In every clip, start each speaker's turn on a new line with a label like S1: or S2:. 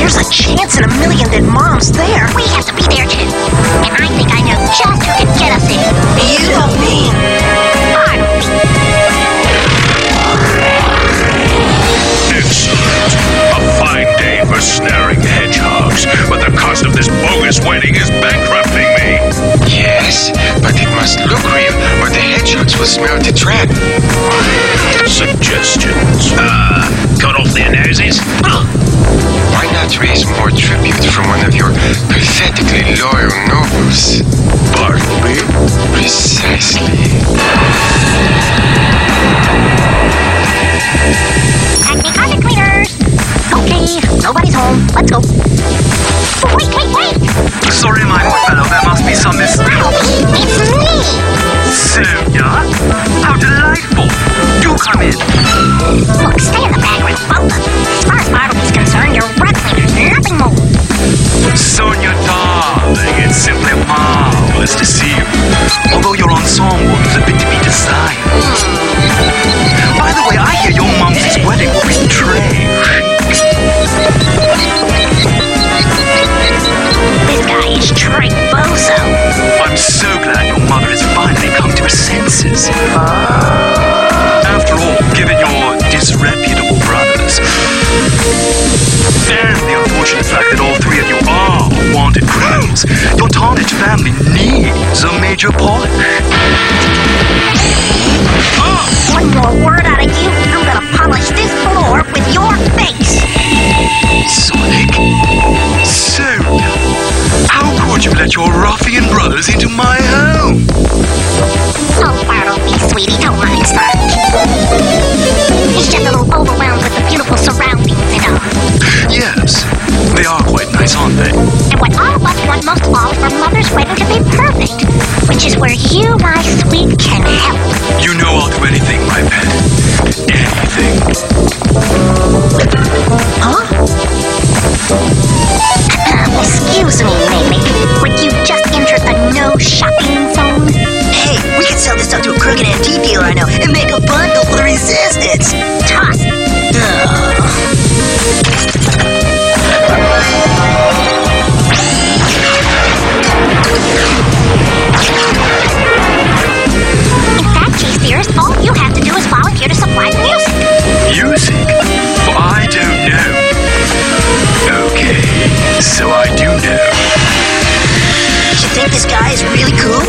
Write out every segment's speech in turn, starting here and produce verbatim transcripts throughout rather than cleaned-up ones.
S1: There's a chance in a million that Mom's there.
S2: We have to be there too. And I think I know just who can get us in.
S1: You don't mean...
S3: Excellent. A fine day for snaring hedgehogs, but the cost of this bogus wedding is bankrupting me.
S4: Yes, but it must look real, or the hedgehogs will smell the trap.
S3: Suggestions? Uh, cut off their noses?
S4: Why not raise more tribute from one of your pathetically loyal nobles?
S3: Bartleby?
S4: Precisely.
S2: Acme carpet cleaners.
S1: Okay, nobody's home. Let's go.
S2: Wait, wait, wait.
S5: Sorry, my old fellow, there must be some mis...
S2: Bartleby, it's me.
S5: Sonia? How delightful. Do come in.
S2: Look, stay in the background, both of you. As far as Bartleby's concerned, you're rug cleaners, nothing more.
S5: Sonia, darling, it's simply marvelous to see you. Although your ensemble is a bit to be desired. By the way, I hear your mum's wedding will be strange.
S2: This guy is Triboso.
S5: I'm so glad your mother has finally come to her senses. After all, given your disreputable brothers, and the unfortunate fact that all three of you are wanted criminals, your tarnished family needs a major polish.
S2: One more word out of you, I'm gonna polish this floor with your face.
S5: Sonic? Sonia, how could you let your ruffian brothers into my home?
S2: Oh, Bartleby, sweetie, don't mind Sonic. He's just a little overwhelmed with the beautiful surroundings and all.
S5: Yes, they are quite nice, aren't they?
S2: And what all of us want most of all is for Mother's wedding to be perfect, which is where you, my sweet, can help.
S5: You know I'll do anything, my pet. Anything.
S1: Huh?
S2: Excuse me, Mamie, but you just entered a no shopping zone.
S1: Hey, we can sell this stuff to a crooked antique dealer I know and make a bundle for the resistance.
S2: Toss it. In fact, Cheese Dearest, all you have to do is volunteer to supply music.
S5: Music? Well, I don't know. Okay, so I do know.
S1: You think this guy is really cool?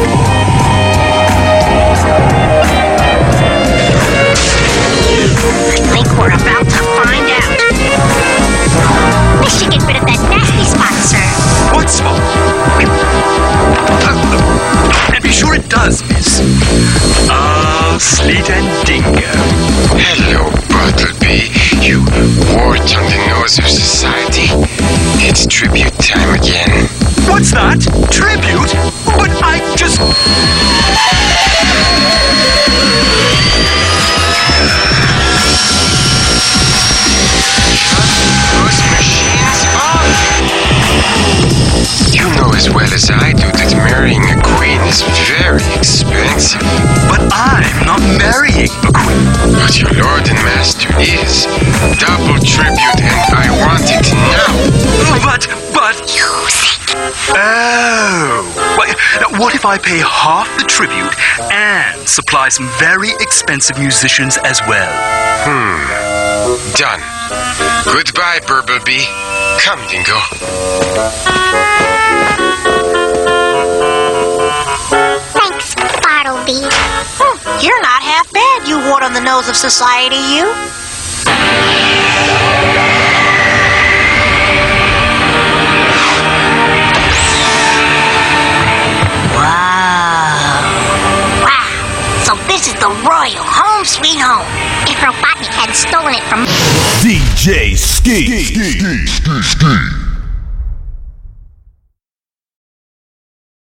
S2: I think we're about to find out. This should get rid of that nasty spot, sir.
S5: What spot? And be sure it does, miss. Ah, Sleet and Dingo.
S4: Hello, Bartleby, you wart on the nose of society. It's tribute time again.
S5: What's that? Tribute? But I just...
S4: Those machines off! You know as well as I do that marrying a queen is very expensive.
S5: But I'm not marrying a queen.
S4: But your lord and master is. Double tribute, and I want it now.
S5: But, but... Oh. Well, what if I pay half the tribute and supply some very expensive musicians as well?
S4: Hmm. Done. Goodbye, Burbleby. Come, Dingo.
S2: Thanks, Bartleby.
S1: Hmm, you're not half bad, you wart on the nose of society, you. Wow.
S2: Wow. So this is the royal home sweet home. If Robotnik hadn't stolen it from...
S6: D J Ski.